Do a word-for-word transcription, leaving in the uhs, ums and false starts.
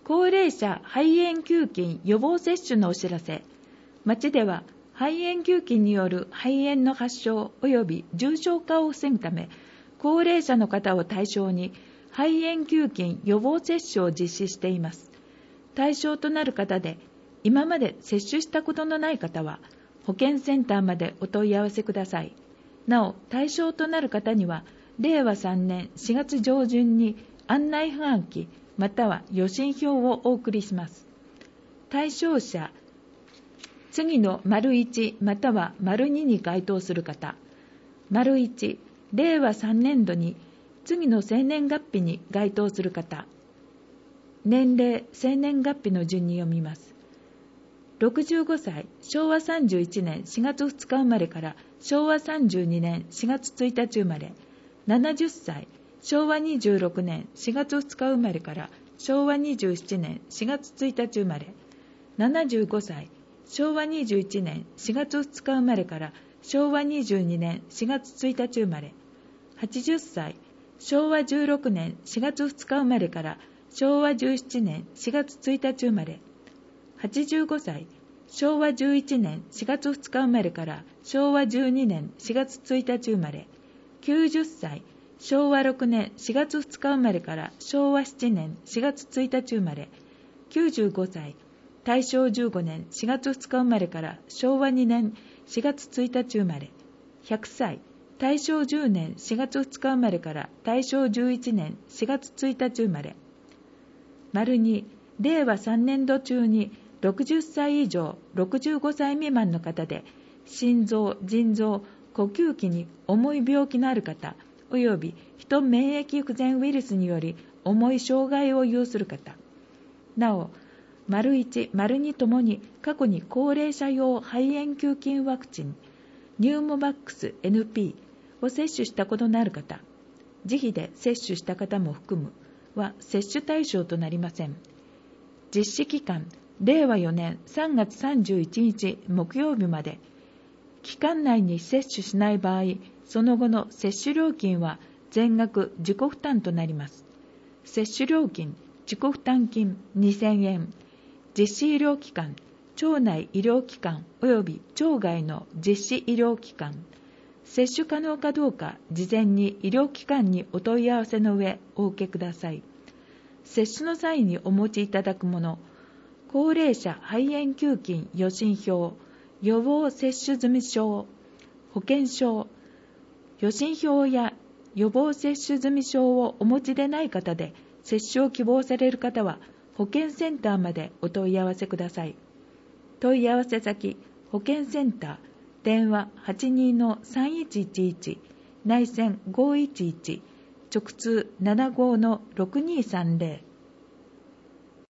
高齢者肺炎球菌予防接種のお知らせ。町では肺炎球菌による肺炎の発症及び重症化を防ぐため、高齢者の方を対象に肺炎球菌予防接種を実施しています。対象となる方で、今まで接種したことのない方は、保健センターまでお問い合わせください。なお、対象となる方には、れいわさんねんしがつ上旬に案内はがきまたは予診票をお送りします。対象者、次の丸いちまたは丸にに該当する方。丸いち、れいわさんねんどに次の生年月日に該当する方。年齢、生年月日の順に読みます。ろくじゅうごさい、しょうわさんじゅういちねんしがつふつか生まれからしょうわさんじゅうにねんしがつついたち生まれ。ななじゅっさい、しょうわにじゅうろくねんしがつふつか生まれからしょうわにじゅうななねんしがつついたち生まれ。ななじゅうごさい、しょうわにじゅういちねんしがつふつか生まれからしょうわにじゅうにねんしがつついたち生まれ。はちじゅっさい、しょうわじゅうろくねんしがつふつか生まれからしょうわじゅうななねんしがつついたち生まれ。はちじゅうごさい、しょうわじゅういちねんしがつふつか生まれからしょうわじゅうにねんしがつついたち生まれ。きゅうじゅっさい、しょうわろくねんしがつふつか生まれからしょうわななねんしがつついたち生まれ。きゅうじゅうごさい、たいしょうじゅうごねんしがつふつか生まれからしょうわにねんしがつついたち生まれ。ひゃくさい、たいしょうじゅうねんしがつふつか生まれからたいしょうじゅういちねんしがつついたち生まれ。丸に、れいわさんねんど中にろくじゅっさい以上ろくじゅうごさい未満の方で、心臓、腎臓、呼吸器に重い病気のある方、および人免疫不全ウイルスにより重い障害を有する方。なお、丸いち、丸にともに過去に高齢者用肺炎球菌ワクチン、ニューモバックス エヌピー を接種したことのある方、自費で接種した方も含むは接種対象となりません。実施期間、れいわよねんさんがつさんじゅういちにち木曜日まで。期間内に接種しない場合、その後の接種料金は全額自己負担となります。接種料金、自己負担金にせんえん、実施医療機関、町内医療機関及び町外の実施医療機関、接種可能かどうか事前に医療機関にお問い合わせの上お受けください。接種の際にお持ちいただくもの、高齢者肺炎球菌予診票、予防接種済証、保険証、予診票や予防接種済証をお持ちでない方で、接種を希望される方は保健センターまでお問い合わせください。問い合わせ先、保健センター、電話 はちにーさんいちいちいち、内線ごいちいち、直通 ななごーろくにーさんぜろ。